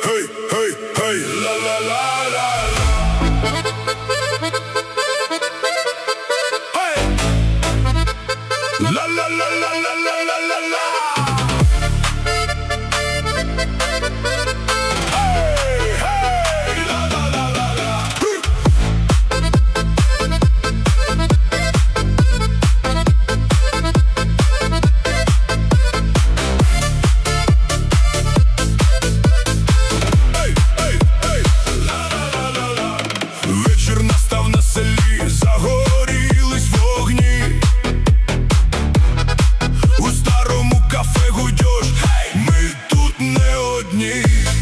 hey, hey, hey, la la la la la. Hey, la la la la la la la la la. Загорілись вогні, у старому кафе гудьош, ми тут не одні.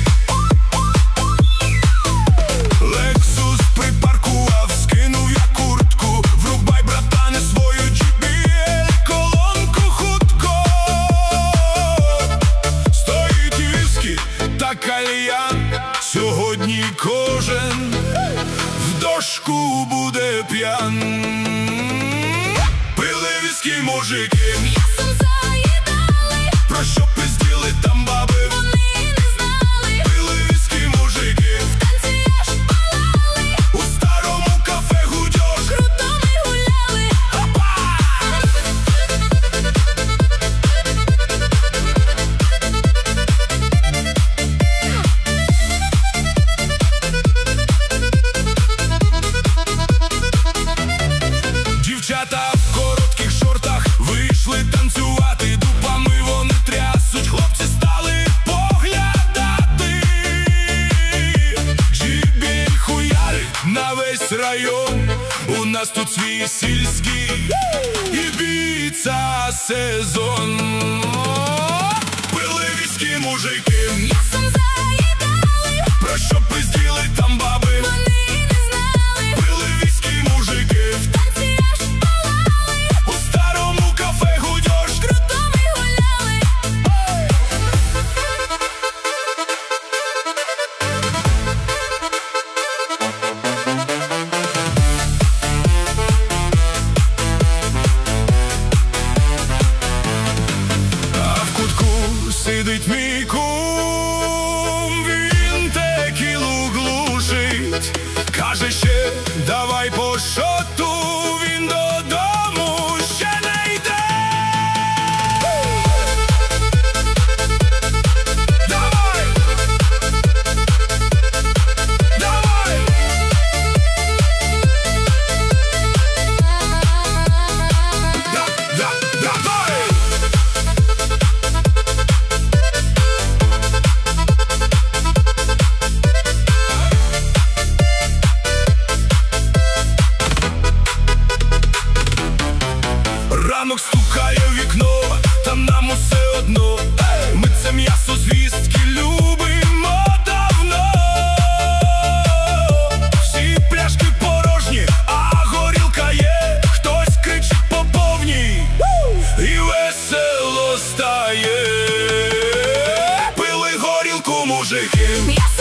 Лексус припаркував, скинув я куртку, врубай, братане, свою JBL, колонку хутко. Стоїть віскі та кальян, сьогодні кожен в дошку буде п'ян. Пили віскі мужики, м'ясом заїдали, про що пизділи там баби, вони не знали. Пили віскі мужики, В танці аж палали, у старому кафе гудьош, круто ми гуляли. Дівчата в коротких шортах вийшли танцювати, дупами вони трясуть, хлопці стали поглядати. JBL хуярить на весь район, у нас тут свій сільський Ібіца сезон. Пили віскі мужики, М'ясом заїдали, про що пизділи там баби, вони не знали. Пили віскі мужики, В танці аж палали, у старому кафе гудьош, круто ми гуляли. А в кутку сидить мій кум, він текілу глушить, каже ще давай по шоту, він додому ще не йде. Давай! Давай! Давай! Ранок стукає в вікно, та нам усе одно. Ми це м'ясо звістки любимо давно. Всі пляшки порожні, а горілка є. Хтось кричить по повній і весело стає. Пили горілку мужики, М'ясом